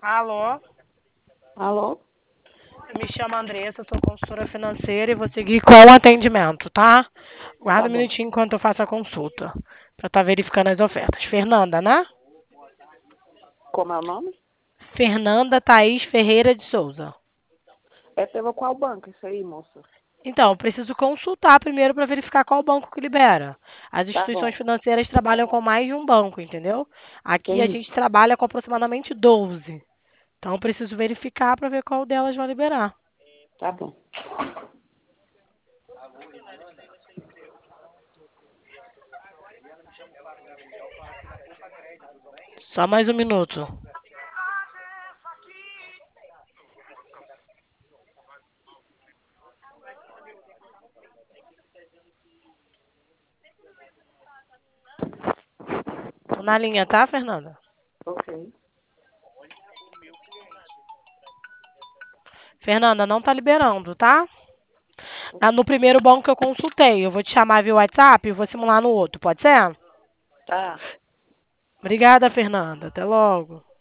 Alô? Alô? Eu me chamo Andressa, sou consultora financeira e vou seguir com o atendimento, tá? Guarda Tá um bom. minutinho enquanto eu faço a consulta, para estar verificando as ofertas. Fernanda, né? Como é o nome? Fernanda Thaís Ferreira de Souza. É pelo qual banco isso aí, moça? Então, eu preciso consultar primeiro para verificar qual banco que libera. As Tá instituições bom. financeiras trabalham com mais de um banco, entendeu? Aqui a Entendi. gente trabalha com aproximadamente 12. Então, eu preciso verificar para ver qual delas vai liberar. Tá bom. Só mais um minuto. Tô na linha, tá, Fernanda? Ok. Fernanda, não tá liberando, tá? No primeiro banco que eu consultei. Eu vou te chamar via WhatsApp e vou simular no outro, pode ser? Tá. Obrigada, Fernanda. Até logo.